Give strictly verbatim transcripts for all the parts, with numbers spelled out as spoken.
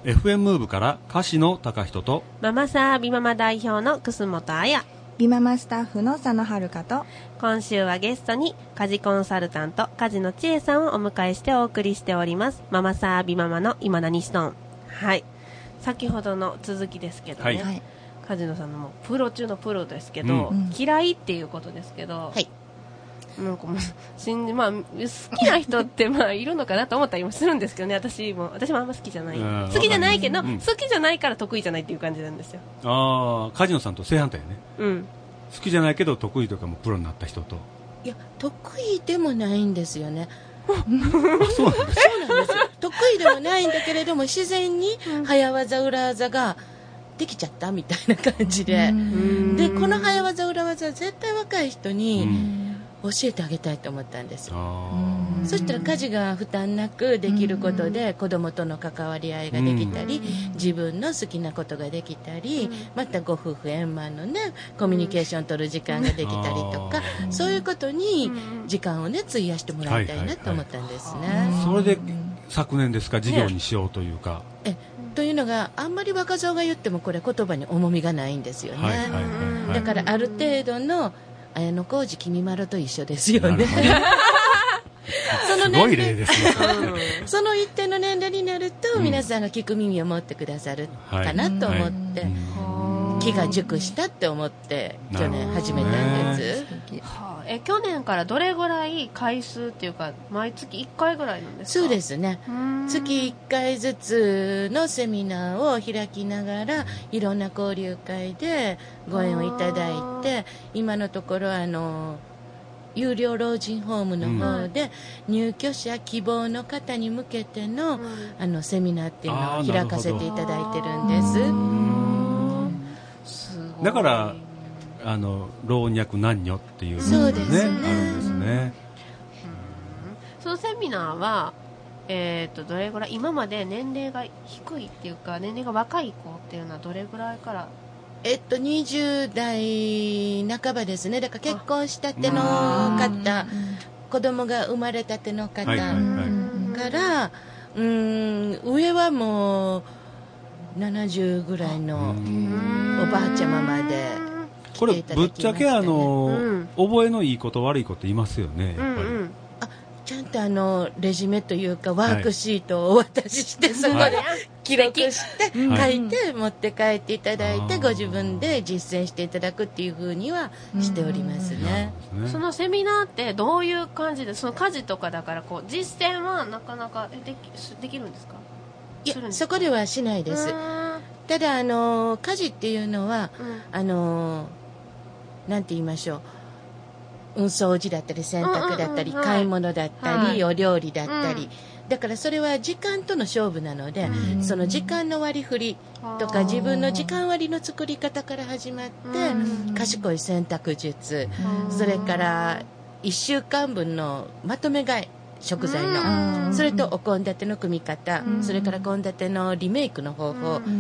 エフエム ムーブから歌手の高人とママサービママ代表の楠本彩、 ビママスタッフの佐野遥と、 今週はゲストに家事コンサルタント梶野千恵さんをお迎えしてお送りしております。ママサービママの今何しとん。はい、先ほどの続きですけどね、はい、梶野さんのもうプロ中のプロですけど、うん、嫌いっていうことですけど、はい、なんかもうしん、まあ、好きな人ってまあいるのかなと思ったりもするんですけどね。私も私もあんま好きじゃない、好きじゃないけど、うん、好きじゃないから得意じゃないっていう感じなんですよ。 ああ、梶野さんと正反対ね、うん、好きじゃないけど得意とかもプロになった人と、 いや得意でもないんですよね。 そうなんですそうなんですよ。 得意でもないんだけれども自然に早技裏技ができちゃったみたいな感じで、でこの早技裏技は絶対若い人に教えてあげたいと思ったんです。そしたら家事が負担なくできることで子供との関わり合いができたり、自分の好きなことができたり、またご夫婦円満のねコミュニケーション取る時間ができたりとか、そういうことに時間をね費やしてもらいたいなと思ったんですね。 それで昨年ですか、事業にしようというか、 ね、えというのがあんまり若造が言ってもこれ言葉に重みがないんですよね、はいはいはいはい、だからある程度の綾小路きみまろと一緒ですよね。そのすごい例ですね。 その一定の年齢になると、うん、皆さんが聞く耳を持ってくださるかなと思って、はいはい、気が熟したって思って去年始めたんです。 はあ、え去年からどれぐらい回数っていうか毎月いっかいぐらいなんですか？ そうですね、月いっかいずつのセミナーを開きながらいろんな交流会でご縁をいただいて、今のところあの有料老人ホームの方で入居者希望の方に向けての、うん、あのセミナーっていうのを開かせていただいてるんです。 すごい。 だからあの老若男女っていうのが、ね、ね、 あるんですね。 うん、そのセミナーは、えー、とどれぐらい今まで年齢が低いっていうか年齢が若い子っていうのはどれぐらいからえっと、にじゅう代半ばですね。だから結婚したての方、子供が生まれたての方から、うん、上はもうななじゅうぐらいのおばあちゃままで来ていただきましたね。 これぶっちゃけあの、うん、覚えのいいこと悪いこと言いますよね、やっぱり。うんうん、 ちゃんとあのレジュメというかワークシートをお渡しして、はい、そこで記録して書いて持って帰っていただいて、はい、ご自分で実践していただくっていう風にはしておりますね。 そのセミナーってどういう感じで、その家事とかだからこう実践はなかなかで き, できるんですか？ いやそこではしないです。ただあの家事っていうのは、うん、あのなんて言いましょう、掃除だったり洗濯だったり、うんうんうん、買い物だったり、はい、お料理だったり、うん、だからそれは時間との勝負なので、うん、その時間の割り振りとか自分の時間割の作り方から始まって、うん、賢い選択術、うん、それからいっしゅうかんぶんのまとめ買い食材の、うん、それとお献立の組み方、うん、それから献立のリメイクの方法、うん、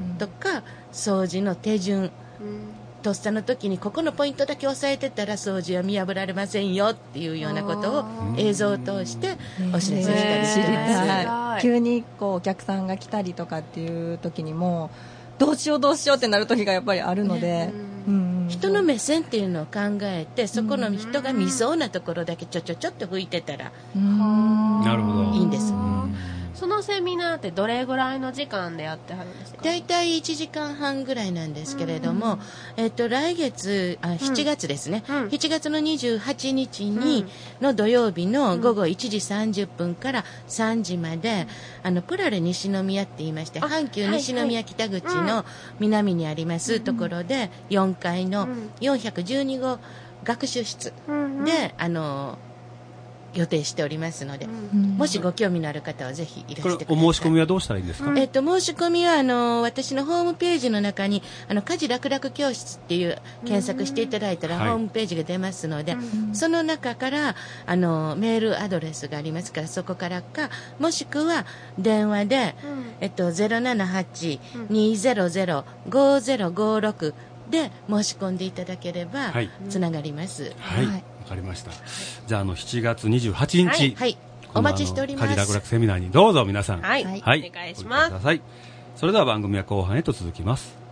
とか掃除の手順、うんとっさの時にここのポイントだけ押さえてたら掃除は見破られませんよっていうようなことを映像を通してお知らせしたりしてます。 急にこうお客さんが来たりとかっていう時にもどうしようどうしようってなる時がやっぱりあるので、ね、 うん、人の目線っていうのを考えてそこの人が見そうなところだけちょちょちょっと拭いてたらなるほどいいんです。 そのセミナーってどれぐらいの時間でやってはるんですか？ だいたいいちじかんはんぐらいなんですけれども、うん、えっと、来月あしちがつですね、うん、しちがつのにじゅうはちにちに、うん、の土曜日の午後いちじさんじゅっぷんからさんじまで、うん、あのプラレ西宮って言いまして阪急西宮北口の南にありますところでよんかいのよんひゃくじゅうにご学習室であの予定しておりますので、うん、もしご興味のある方はぜひいらしてください。 これお申し込みはどうしたらいいんですか？ えっと、申し込みはあの私のホームページの中にあの家事楽々教室っていう検索していただいたら、うん、ホームページが出ますので、はい、その中からあのメールアドレスがありますからそこからかもしくは電話で、うんえっと、ゼロななはち にーゼロゼロ ごーゼロごーろくで申し込んでいただければつながります。 はい、はい、わかりました。じゃあ、あのしちがつにじゅうはちにち、はいはい、 お待ちしております。 家事楽々セミナーにどうぞ皆さん、 はい、はい、お願いします。 それでは番組は後半へと続きます。